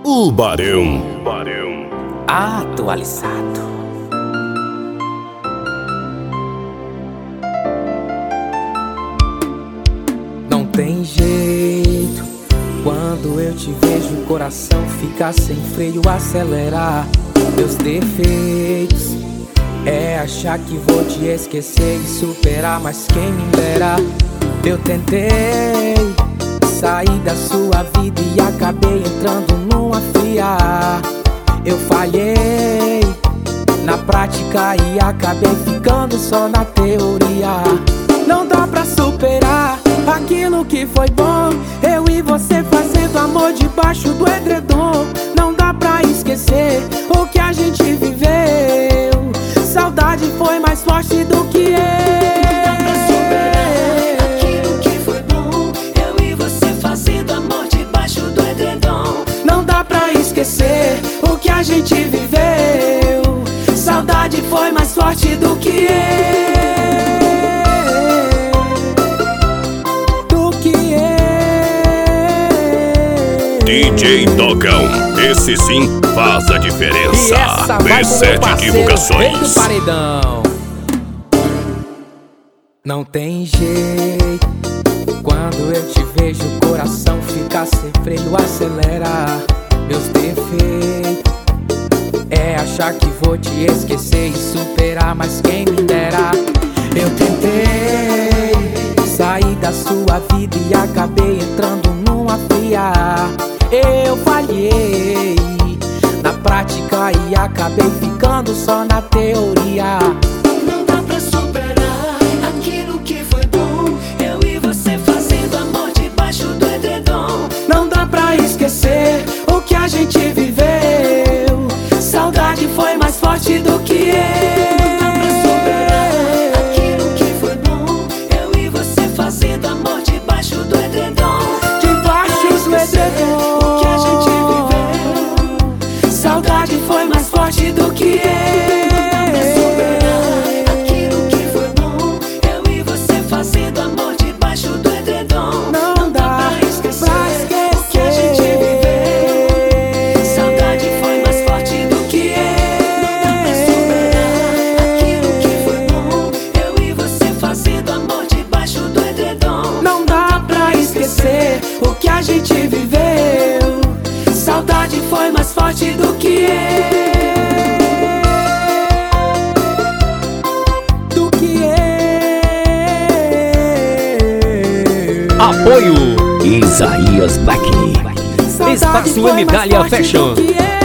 O Barão atualizado. Não tem jeito, quando eu te vejo o coração fica sem freio, acelerar. Meus defeitos é achar que vou te esquecer e superar, mas quem me dera. Eu tentei sair da sua vida e acabei entrando numa fria. Eu falhei na prática e acabei ficando só na teoria. Não dá pra superar aquilo que foi bom, eu e você fazendo amor debaixo do edredom. Não dá pra esquecer o que a gente viveu, saudade foi mais forte do que eu. Esquecer o que a gente viveu, saudade foi mais forte do que eu. DJ Dogão, esse sim faz a diferença. B7 Divulgações. Paredão. Não tem jeito, quando eu te vejo o coração fica sem freio, acelera. Meus defeitos é achar que vou te esquecer e superar, mas quem me dera. Eu tentei sair da sua vida e acabei entrando numa fria. Eu falhei na prática e acabei ficando só na teoria. Não dá pra superar aquilo que foi bom, eu e você fazendo amor debaixo do edredom. Não dá pra esquecer o que a gente viveu, saudade foi mais forte do que eu. Não dá pra superar aquilo que foi bom, eu e você fazendo amor debaixo do edredom. Debaixo do edredom. O que a gente viveu, saudade foi mais forte do que eu. Não dá pra superar aquilo que foi bom, eu e você fazendo amor debaixo do edredom. Não dá pra esquecer o que a gente viveu, saudade foi mais forte do que eu. Não dá pra superar aquilo que foi bom, eu e você fazendo amor debaixo do edredom. Não dá pra esquecer o que a gente viveu, saudade foi mais forte do que eu. Do que eu. Apoio Isaías Black, Saudade Espaço foi mais Medalha forte Fashion. do que eu.